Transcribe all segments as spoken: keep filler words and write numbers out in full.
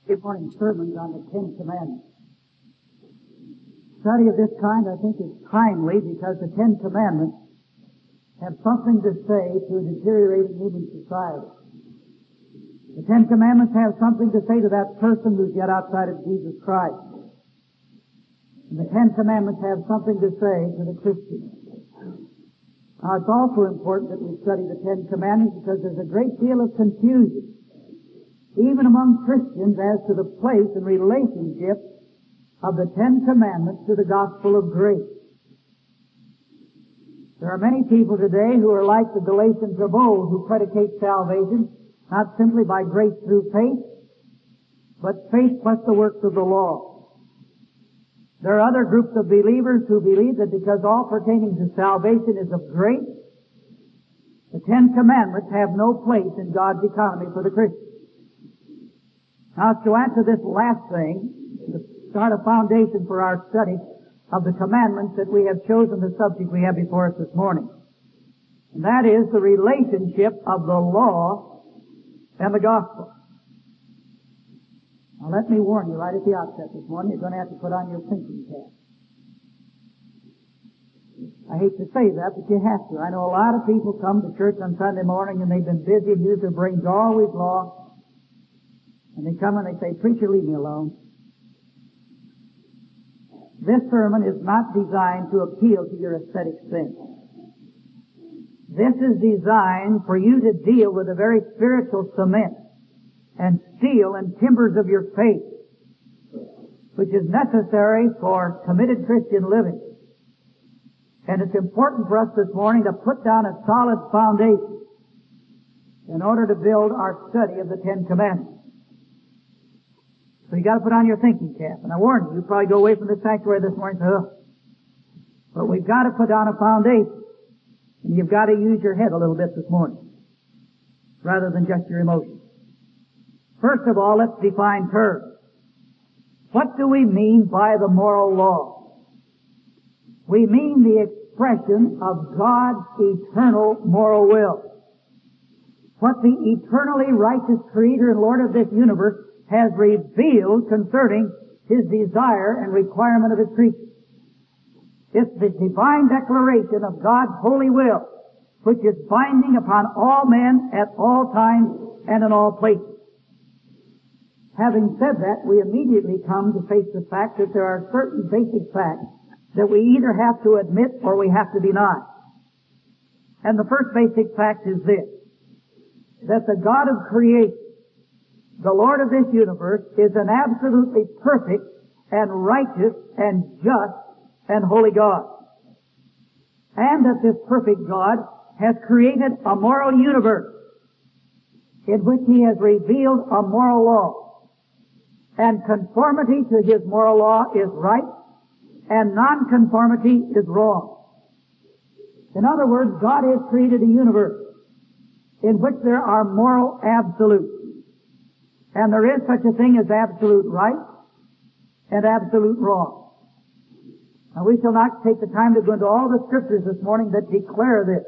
Good morning sermons on the Ten Commandments. Study of this kind, I think, is timely because the Ten Commandments have something to say to a deteriorating human society. The Ten Commandments have something to say to that person who's yet outside of Jesus Christ. And the Ten Commandments have something to say to the Christian. Now, it's also important that we study the Ten Commandments because there's a great deal of confusion, even among Christians, as to the place and relationship of the Ten Commandments to the gospel of grace. There are many people today who are like the Galatians of old, who predicate salvation not simply by grace through faith, but faith plus the works of the law. There are other groups of believers who believe that because all pertaining to salvation is of grace, the Ten Commandments have no place in God's economy for the Christian. Now, to answer this last thing, to start a foundation for our study of the commandments that we have chosen the subject we have before us this morning. And that is the relationship of the law and the gospel. Now, let me warn you right at the outset this morning, you're going to have to put on your thinking cap. I hate to say that, but you have to. I know a lot of people come to church on Sunday morning and they've been busy and used their brains all week long. And they come and they say, "Preacher, leave me alone." This sermon is not designed to appeal to your aesthetic sense. This is designed for you to deal with the very spiritual cement and steel and timbers of your faith, which is necessary for committed Christian living. And it's important for us this morning to put down a solid foundation in order to build our study of the Ten Commandments. So you got to put on your thinking cap. And I warn you, you probably go away from this sanctuary this morning and say, "Ugh." But we've got to put down a foundation. And you've got to use your head a little bit this morning, rather than just your emotions. First of all, let's define terms. What do we mean by the moral law? We mean the expression of God's eternal moral will. What the eternally righteous Creator and Lord of this universe has revealed concerning His desire and requirement of His creatures. It's the divine declaration of God's holy will, which is binding upon all men at all times and in all places. Having said that, we immediately come to face the fact that there are certain basic facts that we either have to admit or we have to deny. And the first basic fact is this, that the God of creation, the Lord of this universe, is an absolutely perfect and righteous and just and holy God. And that this perfect God has created a moral universe in which He has revealed a moral law. And conformity to His moral law is right, and nonconformity is wrong. In other words, God has created a universe in which there are moral absolutes. And there is such a thing as absolute right and absolute wrong. Now, we shall not take the time to go into all the scriptures this morning that declare this.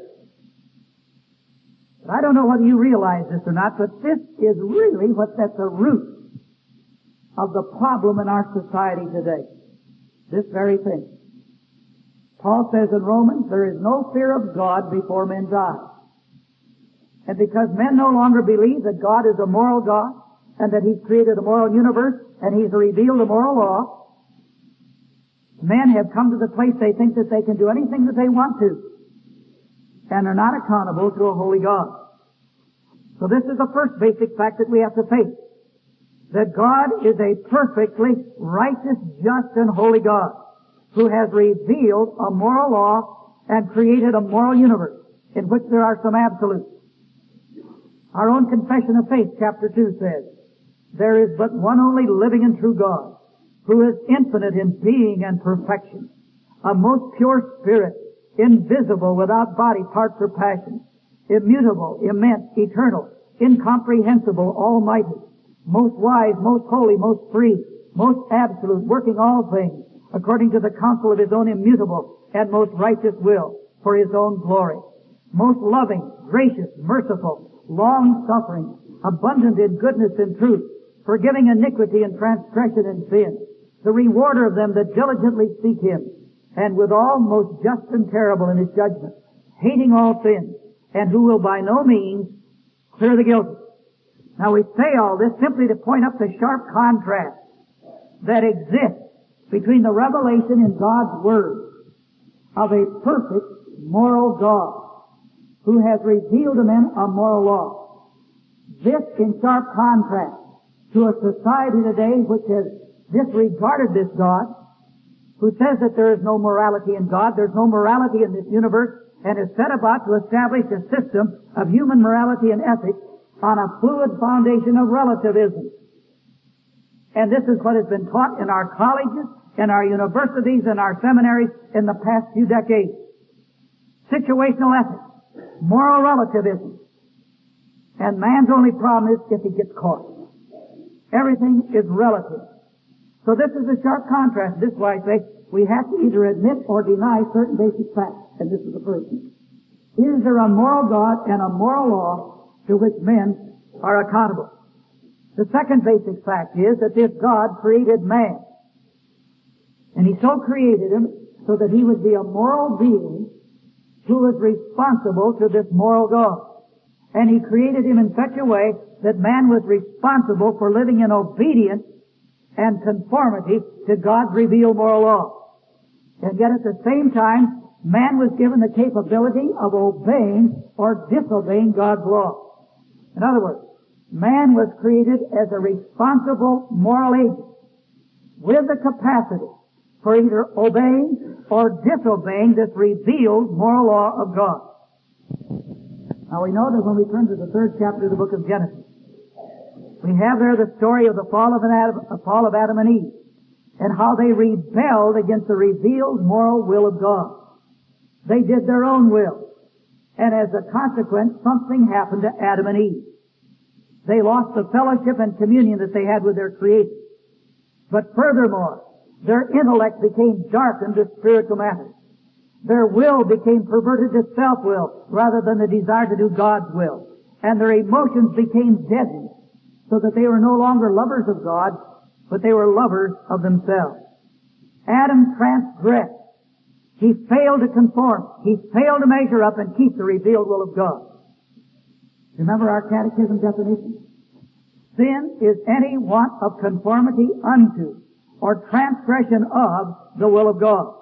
But I don't know whether you realize this or not, but this is really what's at the root of the problem in our society today. This very thing. Paul says in Romans, there is no fear of God before men die. And because men no longer believe that God is a moral God, and that He's created a moral universe, and He's revealed a moral law, men have come to the place they think that they can do anything that they want to, and are not accountable to a holy God. So this is the first basic fact that we have to face, that God is a perfectly righteous, just, and holy God, who has revealed a moral law and created a moral universe in which there are some absolutes. Our own Confession of Faith, chapter two, says, "There is but one only living and true God, who is infinite in being and perfection, a most pure spirit, invisible, without body, parts, or passions, immutable, immense, eternal, incomprehensible, almighty, most wise, most holy, most free, most absolute, working all things according to the counsel of His own immutable and most righteous will, for His own glory, most loving, gracious, merciful, long-suffering, abundant in goodness and truth, forgiving iniquity and transgression and sin, the rewarder of them that diligently seek Him, and withal most just and terrible in His judgment, hating all sin, and who will by no means clear the guilty. Now we say all this simply to point up the sharp contrast that exists between the revelation in God's Word of a perfect moral God who has revealed to men a moral law. This in sharp contrast to a society today which has disregarded this God, who says that there is no morality in God, there's no morality in this universe, and is set about to establish a system of human morality and ethics on a fluid foundation of relativism. And this is what has been taught in our colleges, in our universities, in our seminaries in the past few decades. Situational ethics, moral relativism. And man's only problem is if he gets caught. Everything is relative. So this is a sharp contrast. This is why I say we have to either admit or deny certain basic facts. And this is the first one. Is there a moral God and a moral law to which men are accountable? The second basic fact is that this God created man. And He so created him so that he would be a moral being who was responsible to this moral God. And He created him in such a way that man was responsible for living in obedience and conformity to God's revealed moral law. And yet at the same time, man was given the capability of obeying or disobeying God's law. In other words, man was created as a responsible moral agent with the capacity for either obeying or disobeying this revealed moral law of God. Now we know that when we turn to the third chapter of the book of Genesis, we have there the story of the fall of Adam, the fall of Adam and Eve, and how they rebelled against the revealed moral will of God. They did their own will. And as a consequence, something happened to Adam and Eve. They lost the fellowship and communion that they had with their Creator. But furthermore, their intellect became darkened to spiritual matters. Their will became perverted to self-will rather than the desire to do God's will. And their emotions became deadened so that they were no longer lovers of God, but they were lovers of themselves. Adam transgressed. He failed to conform. He failed to measure up and keep the revealed will of God. Remember our catechism definition? Sin is any want of conformity unto or transgression of the will of God.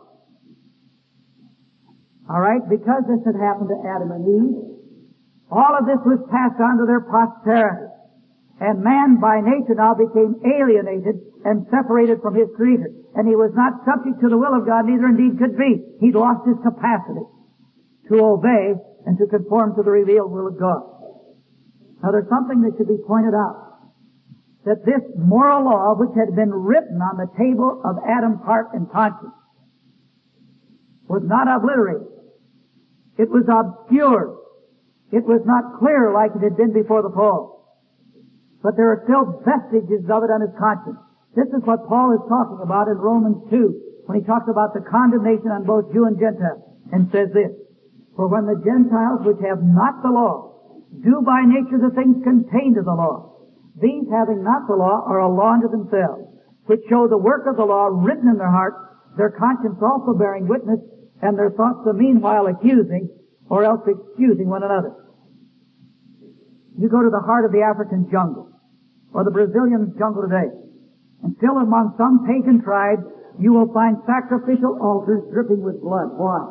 Alright, because this had happened to Adam and Eve, all of this was passed on to their posterity. And man by nature now became alienated and separated from his Creator. And he was not subject to the will of God, neither indeed could be. He'd lost his capacity to obey and to conform to the revealed will of God. Now there's something that should be pointed out. That this moral law, which had been written on the table of Adam's heart and conscience, was not obliterated. It was obscured. It was not clear like it had been before the fall. But there are still vestiges of it on his conscience. This is what Paul is talking about in Romans two, when he talks about the condemnation on both Jew and Gentile, and says this, for when the Gentiles which have not the law do by nature the things contained in the law, these having not the law are a law unto themselves, which show the work of the law written in their hearts, their conscience also bearing witness, and their thoughts the meanwhile accusing, or else excusing one another. You go to the heart of the African jungle, or the Brazilian jungle today, and still among some pagan tribes, you will find sacrificial altars dripping with blood. Why?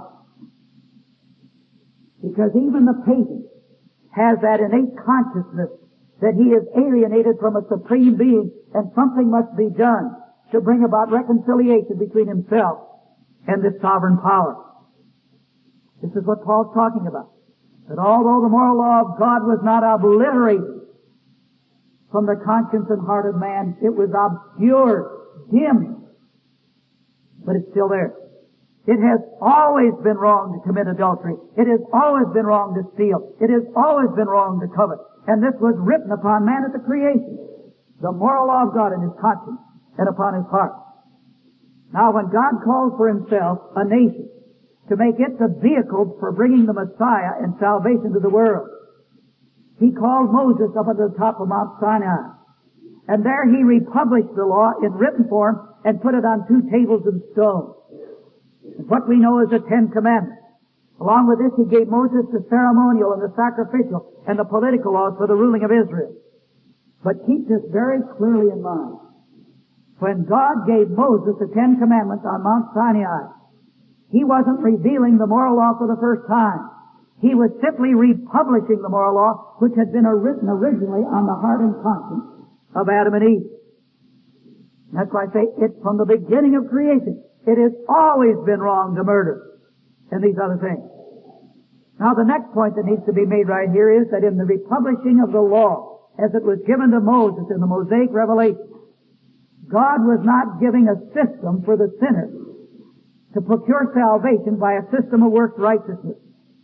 Because even the pagan has that innate consciousness that he is alienated from a supreme being, and something must be done to bring about reconciliation between himself and this sovereign power. This is what Paul's talking about. That although the moral law of God was not obliterated from the conscience and heart of man, it was obscured, dimmed, but it's still there. It has always been wrong to commit adultery. It has always been wrong to steal. It has always been wrong to covet. And this was written upon man at the creation. The moral law of God in his conscience and upon his heart. Now when God calls for himself a nation to make it the vehicle for bringing the Messiah and salvation to the world, he called Moses up at the top of Mount Sinai And there he republished the law in written form and put it on two tables of stone. And what we know is the Ten Commandments. Along with this, he gave Moses the ceremonial and the sacrificial and the political laws for the ruling of Israel. But keep this very clearly in mind. When God gave Moses the Ten Commandments on Mount Sinai, he wasn't revealing the moral law for the first time. He was simply republishing the moral law which had been written originally on the heart and conscience of Adam and Eve. That's why I say it's from the beginning of creation. It has always been wrong to murder and these other things. Now the next point that needs to be made right here is that in the republishing of the law, as it was given to Moses in the Mosaic revelation, God was not giving a system for the sinner to procure salvation by a system of works righteousness.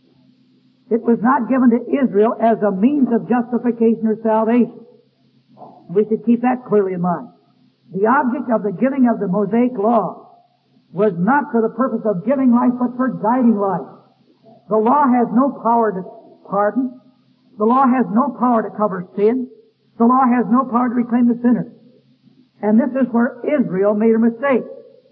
It was not given to Israel as a means of justification or salvation. We should keep that clearly in mind. The object of the giving of the Mosaic law was not for the purpose of giving life, but for guiding life. The law has no power to pardon. The law has no power to cover sin. The law has no power to reclaim the sinner. And this is where Israel made a mistake.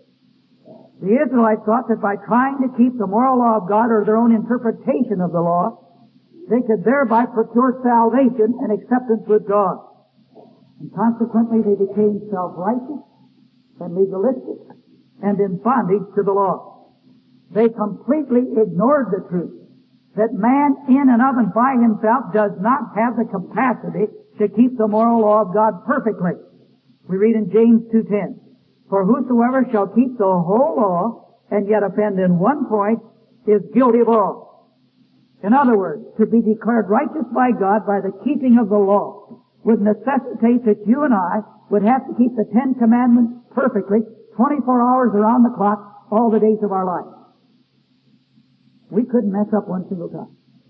The Israelites thought that by trying to keep the moral law of God or their own interpretation of the law, they could thereby procure salvation and acceptance with God. And consequently they became self-righteous and legalistic and in bondage to the law. They completely ignored the truth that man in and of and by himself does not have the capacity to keep the moral law of God perfectly. We read in James two ten, "For whosoever shall keep the whole law and yet offend in one point is guilty of all." In other words, to be declared righteous by God by the keeping of the law would necessitate that you and I would have to keep the Ten Commandments perfectly, twenty-four hours around the clock, all the days of our life. We couldn't mess up one single time.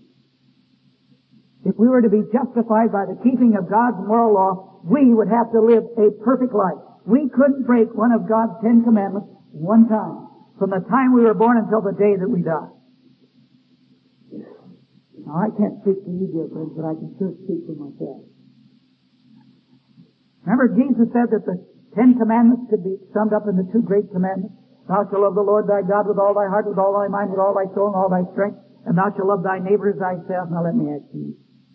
If we were to be justified by the keeping of God's moral law, we would have to live a perfect life. We couldn't break one of God's Ten Commandments one time, from the time we were born until the day that we die. Now, I can't speak for you, dear friends, but I can sure speak for myself. Remember, Jesus said that the Ten Commandments could be summed up in the two great commandments. Thou shalt love the Lord thy God with all thy heart, with all thy mind, with all thy soul, and all thy strength, and thou shalt love thy neighbor as thyself. Now let me ask you,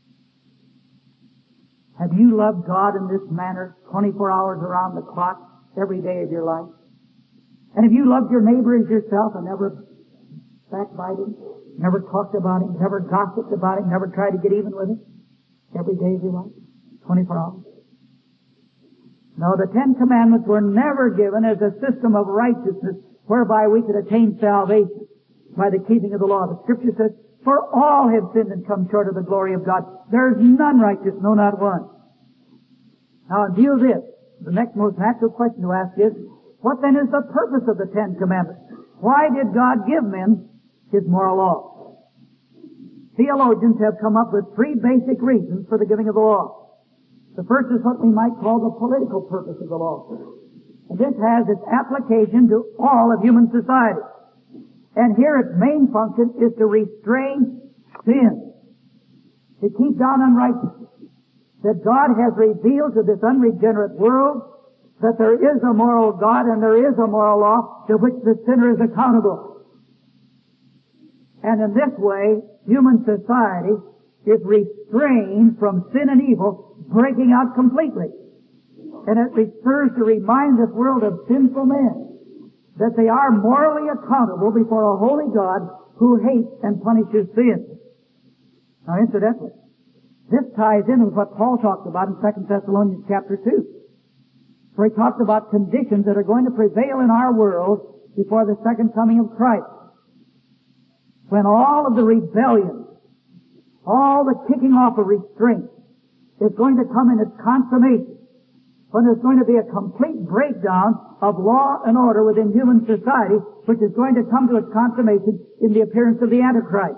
have you loved God in this manner, twenty-four hours around the clock, every day of your life? And have you loved your neighbor as yourself and never backbited him, never talked about him, never gossiped about him, never tried to get even with him, every day of your life, twenty-four hours? No, the Ten Commandments were never given as a system of righteousness whereby we could attain salvation by the keeping of the law. The Scripture says, "For all have sinned and come short of the glory of God. There is none righteous, no, not one." Now, in view of this, the next most natural question to ask is, what then is the purpose of the Ten Commandments? Why did God give men His moral law? Theologians have come up with three basic reasons for the giving of the law. The first is what we might call the political purpose of the law. And this has its application to all of human society. And here its main function is to restrain sin, to keep down unrighteousness. That God has revealed to this unregenerate world that there is a moral God and there is a moral law to which the sinner is accountable. And in this way, human society is restrained from sin and evil breaking out completely. And it serves to remind this world of sinful men that they are morally accountable before a holy God who hates and punishes sin. Now, incidentally, this ties in with what Paul talked about in Second Thessalonians chapter two, where he talked about conditions that are going to prevail in our world before the second coming of Christ. When all of the rebellion, all the kicking off of restraint is going to come in its consummation, when there's going to be a complete breakdown of law and order within human society, which is going to come to its consummation in the appearance of the Antichrist.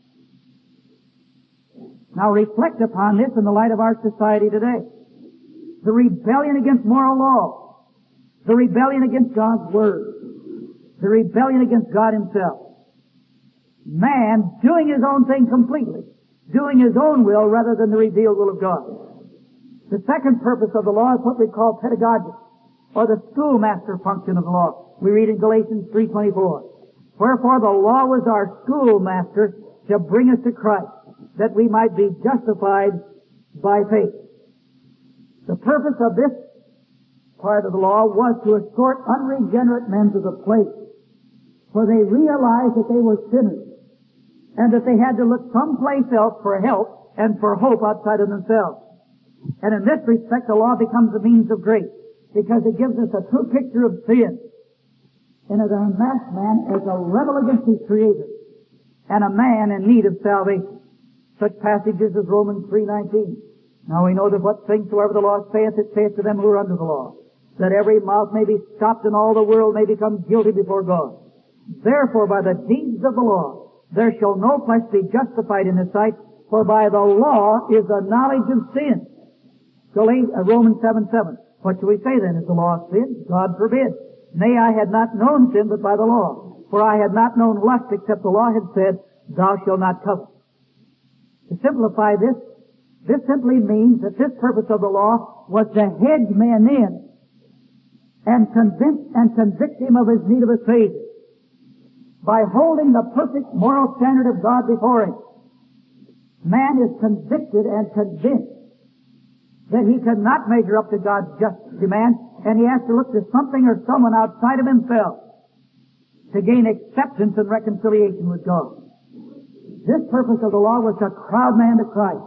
Now reflect upon this in the light of our society today. The rebellion against moral law, the rebellion against God's Word, the rebellion against God Himself. Man doing his own thing completely, doing his own will rather than the revealed will of God. The second purpose of the law is what we call pedagogic, or the schoolmaster function of the law. We read in Galatians three twenty-four, "Wherefore the law was our schoolmaster to bring us to Christ, that we might be justified by faith." The purpose of this part of the law was to escort unregenerate men to the place where they realized that they were sinners and that they had to look someplace else for help and for hope outside of themselves. And in this respect, the law becomes a means of grace, because it gives us a true picture of sin, and it unmasks man as a rebel against his Creator and a man in need of salvation. Such passages as Romans three nineteen. "Now we know that what things soever the law saith, it saith to them who are under the law, that every mouth may be stopped and all the world may become guilty before God. Therefore by the deeds of the law there shall no flesh be justified in his sight, for by the law is the knowledge of sin." Romans seven seven. What shall we say then? Is the law sin? God forbid. "Nay, I had not known sin but by the law. For I had not known lust except the law had said, Thou shalt not covet." To simplify this, this simply means that this purpose of the law was to hedge men in and convince and convict him of his need of a Savior. By holding the perfect moral standard of God before him, man is convicted and convinced that he cannot measure up to God's just demand, and he has to look to something or someone outside of himself to gain acceptance and reconciliation with God. This purpose of the law was to crowd man to Christ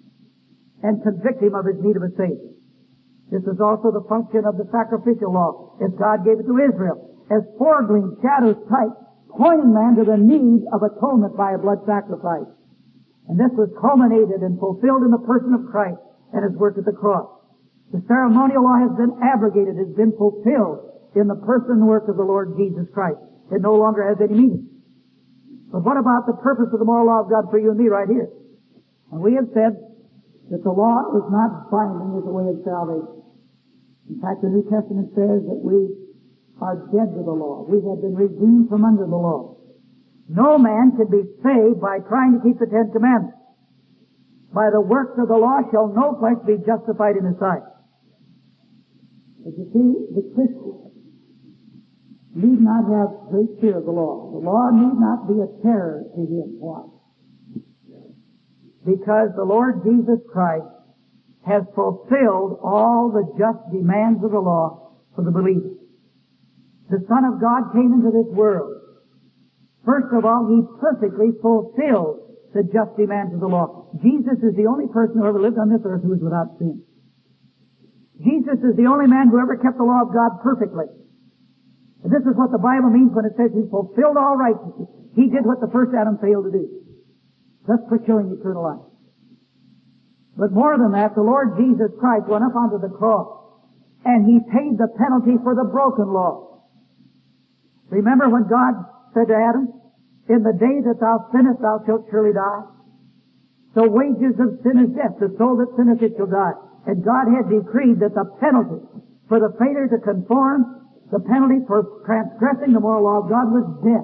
and convict him of his need of a Savior. This is also the function of the sacrificial law, as God gave it to Israel, as foregleam, shadows, types, pointing man to the need of atonement by a blood sacrifice. And this was culminated and fulfilled in the person of Christ and his work at the cross. The ceremonial law has been abrogated, has been fulfilled in the person and work of the Lord Jesus Christ. It no longer has any meaning. But what about the purpose of the moral law of God for you and me right here? And we have said that the law is not binding as a way of salvation. In fact, the New Testament says that we are dead to the law. We have been redeemed from under the law. No man can be saved by trying to keep the Ten Commandments. By the works of the law shall no flesh be justified in his sight. But you see, the Christian need not have great fear of the law. The law need not be a terror to him. Why? Because the Lord Jesus Christ has fulfilled all the just demands of the law for the believer. The Son of God came into this world. First of all, he perfectly fulfilled the just demands of the law. Jesus is the only person who ever lived on this earth who is without sin. Jesus is the only man who ever kept the law of God perfectly. And this is what the Bible means when it says he fulfilled all righteousness. He did what the first Adam failed to do, thus procuring eternal life. But more than that, the Lord Jesus Christ went up onto the cross, and he paid the penalty for the broken law. Remember when God said to Adam, "In the day that thou sinnest, thou shalt surely die. The wages of sin is death. The soul that sinneth, it shall die." And God had decreed that the penalty for the failure to conform, the penalty for transgressing the moral law of God, was death.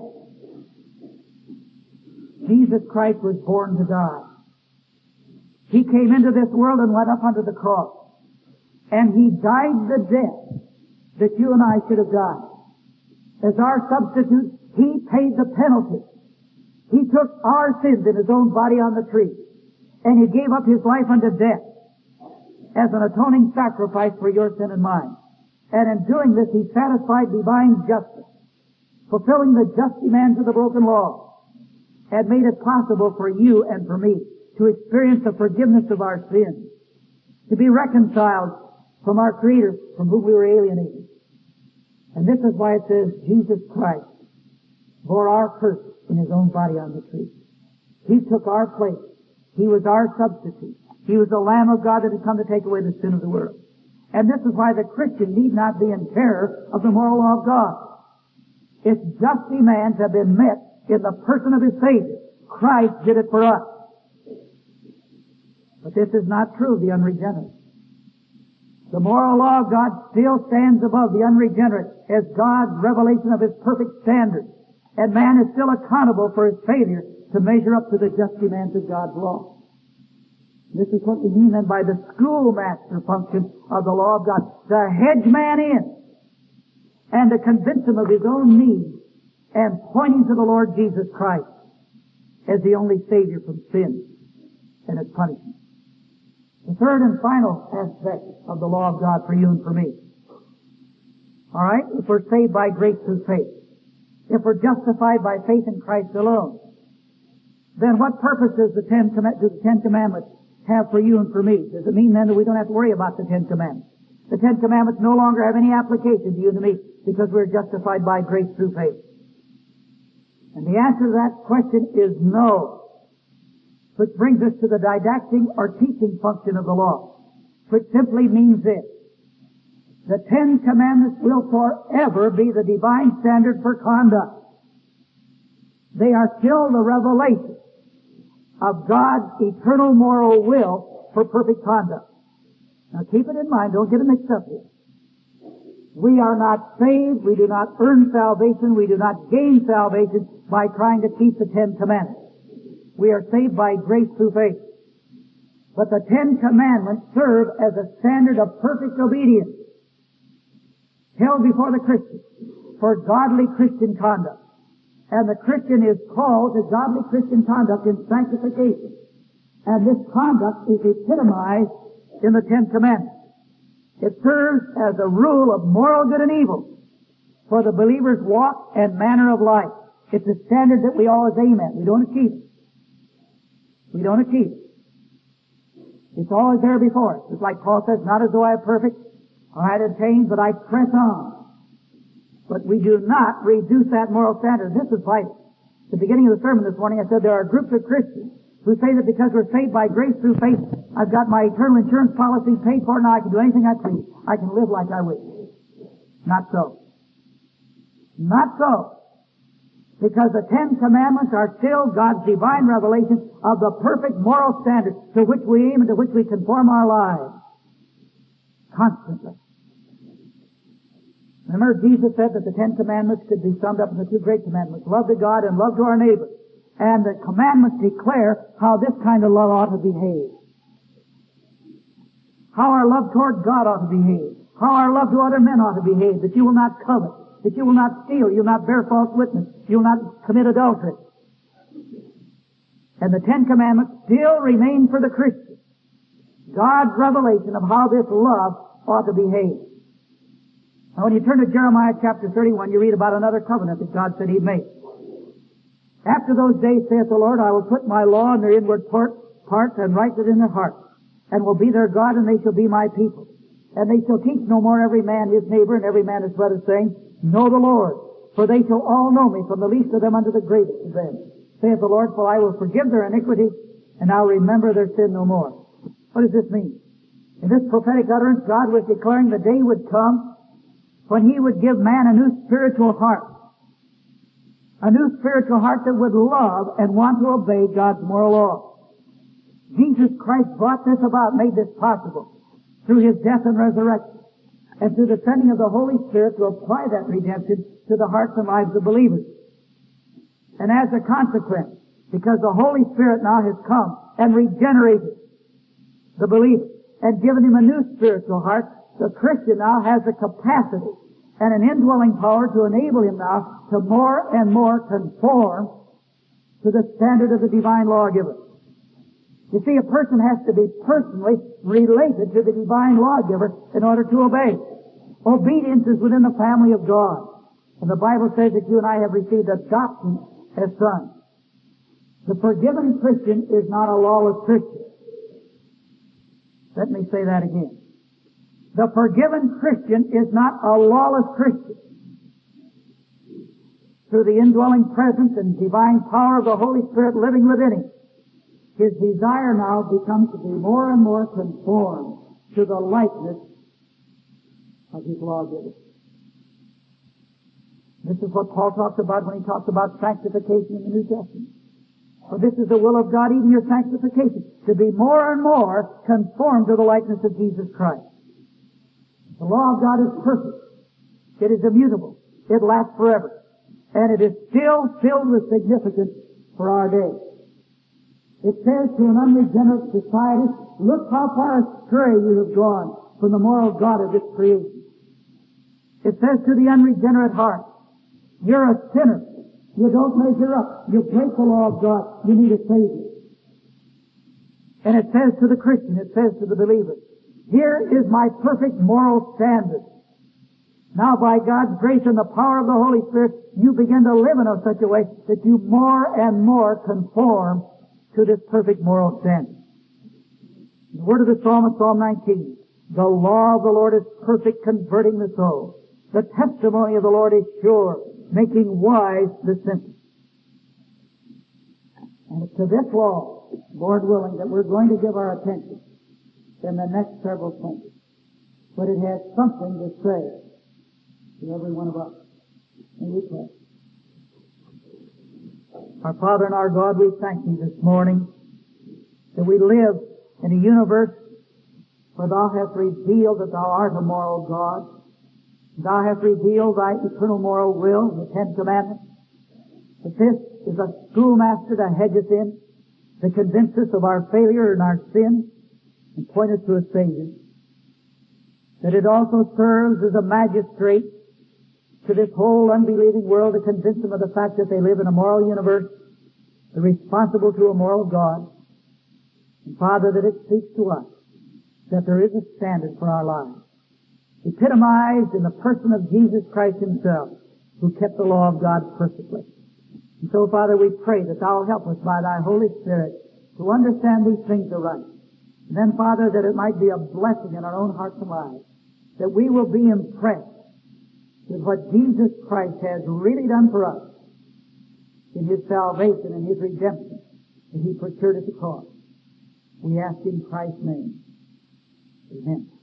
Jesus Christ was born to die. He came into this world and went up unto the cross. And he died the death that you and I should have died. As our substitute, he paid the penalty. He took our sins in his own body on the tree. And he gave up his life unto death as an atoning sacrifice for your sin and mine. And in doing this, he satisfied divine justice, fulfilling the just demands of the broken law, and made it possible for you and for me to experience the forgiveness of our sins, to be reconciled from our Creator, from whom we were alienated. And this is why it says Jesus Christ bore our curse in his own body on the tree. He took our place. He was our substitute. He was the Lamb of God that had come to take away the sin of the world. And this is why the Christian need not be in terror of the moral law of God. Its just demands have been met in the person of his Savior. Christ did it for us. But this is not true of the unregenerate. The moral law of God still stands above the unregenerate as God's revelation of his perfect standard. And man is still accountable for his failure to measure up to the just demands of God's law. This is what we mean then by the schoolmaster function of the law of God. To hedge man in and to convince him of his own need and pointing to the Lord Jesus Christ as the only Savior from sin and its punishment. The third and final aspect of the law of God for you and for me. All right? If we're saved by grace through faith, if we're justified by faith in Christ alone, then what purpose does the Ten, do the Ten Commandments have for you and for me? Does it mean then that we don't have to worry about the Ten Commandments? The Ten Commandments no longer have any application to you and to me because we're justified by grace through faith. And the answer to that question is no. Which brings us to the didactic or teaching function of the law, which simply means this. The Ten Commandments will forever be the divine standard for conduct. They are still the revelation of God's eternal moral will for perfect conduct. Now keep it in mind, don't get it mixed up here. We are not saved, we do not earn salvation, we do not gain salvation by trying to keep the Ten Commandments. We are saved by grace through faith. But the Ten Commandments serve as a standard of perfect obedience held before the Christian for godly Christian conduct. And the Christian is called to godly Christian conduct in sanctification. And this conduct is epitomized in the Ten Commandments. It serves as a rule of moral good and evil for the believer's walk and manner of life. It's a standard that we always aim at. We don't achieve it. We don't achieve it. It's always there before us. It's like Paul says, not as though I am perfect or I had attained, but I press on. But we do not reduce that moral standard. This is vital. At the beginning of the sermon this morning, I said there are groups of Christians who say that because we're saved by grace through faith, I've got my eternal insurance policy paid for, now I can do anything I please. I can live like I wish. Not so. Not so. Because the Ten Commandments are still God's divine revelation of the perfect moral standard to which we aim and to which we conform our lives. Constantly. Remember, Jesus said that the Ten Commandments could be summed up in the two great commandments, love to God and love to our neighbor. And the commandments declare how this kind of love ought to behave. How our love toward God ought to behave. How our love to other men ought to behave. That you will not covet. That you will not steal. You will not bear false witness. You will not commit adultery. And the Ten Commandments still remain for the Christian God's revelation of how this love ought to behave. Now when you turn to Jeremiah chapter thirty-one, you read about another covenant that God said He'd make. After those days, saith the Lord, I will put my law in their inward parts and write it in their hearts, and will be their God, and they shall be my people. And they shall teach no more every man his neighbor and every man his brother, saying, Know the Lord, for they shall all know me, from the least of them unto the greatest of them. Saith the Lord, for I will forgive their iniquity, and I'll remember their sin no more. What does this mean? In this prophetic utterance, God was declaring the day would come when He would give man a new spiritual heart. A new spiritual heart that would love and want to obey God's moral law. Jesus Christ brought this about, made this possible, through His death and resurrection, and through the sending of the Holy Spirit to apply that redemption to the hearts and lives of believers. And as a consequence, because the Holy Spirit now has come and regenerated the believer and given him a new spiritual heart, the Christian now has the capacity and an indwelling power to enable him now to more and more conform to the standard of the divine lawgiver. You see, a person has to be personally related to the divine lawgiver in order to obey. Obedience is within the family of God. And the Bible says that you and I have received adoption as sons. The forgiven Christian is not a lawless Christian. Let me say that again. The forgiven Christian is not a lawless Christian. Through the indwelling presence and divine power of the Holy Spirit living within him, his desire now becomes to be more and more conformed to the likeness of his lawgiver. This is what Paul talks about when he talks about sanctification in the New Testament. For this is the will of God, even your sanctification, to be more and more conformed to the likeness of Jesus Christ. The law of God is perfect. It is immutable. It lasts forever. And it is still filled with significance for our day. It says to an unregenerate society, look how far astray you have gone from the moral God of this creation. It says to the unregenerate heart, you're a sinner. You don't measure up. You break the law of God. You need a Savior. And it says to the Christian, it says to the believer, here is my perfect moral standard. Now by God's grace and the power of the Holy Spirit, you begin to live in such a way that you more and more conform to this perfect moral standard. The word of the psalmist, Psalm nineteen, the law of the Lord is perfect, converting the soul. The testimony of the Lord is sure, making wise the simple. And it's to this law, Lord willing, that we're going to give our attention in the next several points. But it has something to say to every one of us. May we pray. Our Father and our God, we thank Thee this morning that we live in a universe where Thou hast revealed that Thou art a moral God. Thou hast revealed Thy eternal moral will in the Ten Commandments. That this is a schoolmaster to hedge us in, to convince us of our failure and our sin, and point us to a Savior. That it also serves as a magistrate to this whole unbelieving world to convince them of the fact that they live in a moral universe, they're responsible to a moral God. And Father, that it speaks to us that there is a standard for our lives, epitomized in the person of Jesus Christ Himself, who kept the law of God perfectly. And so, Father, we pray that Thou will help us by Thy Holy Spirit to understand these things aright. And then, Father, that it might be a blessing in our own hearts and lives, that we will be impressed with what Jesus Christ has really done for us in His salvation and His redemption that He procured at the cross. We ask in Christ's name. Amen.